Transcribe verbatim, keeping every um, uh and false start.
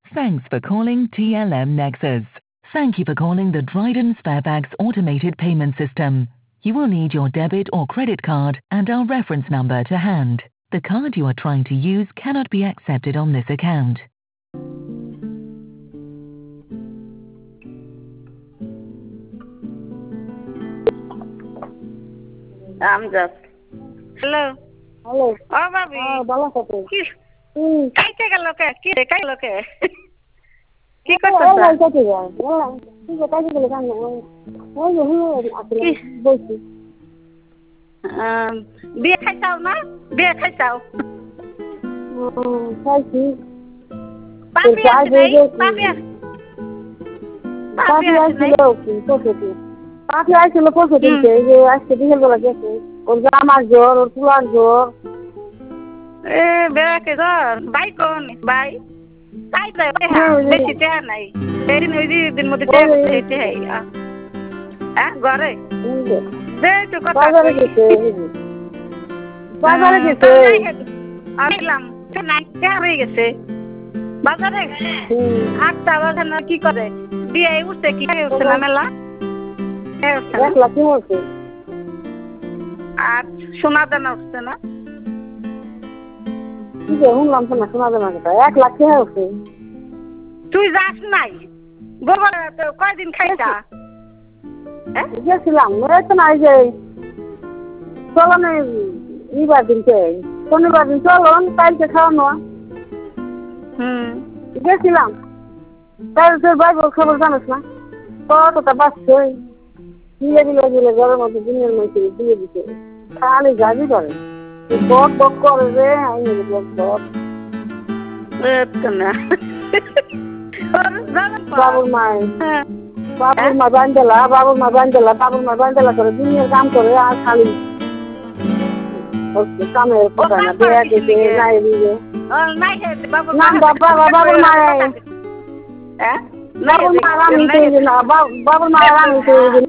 Thanks for calling T L M Nexus. Thank you for calling the Dryden Sparebags automated payment system. You will need your debit or credit card and our reference number to hand. The card you are trying to use cannot be accepted on this account. Amjad hello hello ও ভাবি হ্যাঁ ভালো আছো কি হুম কাইতে গেল কে কি রে কাইলো কে কি ও করতেছ ওই কাছে যা বললাম তুই যে কাছে গেলে কেন ওই ওই যে হুলো আসলে বলছি বিয়ে খাইছাও না বিয়ে খাইছাও হুম খাইছি পাপি আছে নাই পাপি পাপি আসছিল কি পরশুদিন পাপি আসছিল পরশুদিনকে এই যে আজকে বিকেল বেলা গেছে ওর জামার জ্বর ওর চুলার জ্বর এ বেড়াকে জ্বর বাই কোন বাই তাই তো বেশি টেহা নাই সেদিন ওই দিন মধ্যে টেহা টেহাই হ্যাঁ ঘরে দে তো কথা বাজারে গেছে বাজারে গেছে আসলাম নাই টেহা হয়ে গেছে বাজারে আটটা বাজে না কি করে বিয়ে উঠছে কি উঠছে না মেলা এক লাখ কি হচ্ছে আর সোনা দানা উঠছে না কি যে শুনলাম তো না শোনা যাবে না এক লাখ কি হচ্ছে তুই যাস নাই গোবর কয়দিন খাইছা গেছিলাম ওই তো নাই যে চলনে ইবার দিনকে শনিবার দিন চলন কালকে খাওয়ানো হুম গেছিলাম তাই তোর ভাই বল খবর জানিস না কতটা বাঁচছে দিলে দিলে দিলে ঘরের মধ্যে দিনের মধ্যে দিয়ে দিতে খালি গাড়ি করে বক বক করে রে আইনি বক বক বাবুর মায় বাবুর মা বান্ধেলা বাবুর মা বান্ধেলা বাবুর মা বান্ধেলা করে দিনের কাম করে আর খালি কামের কথা না দেয়া দিতে নাই দিবে নাম বাবা বাবুর মায় বাবুর মা রামিতে বাবুর মা রামিতে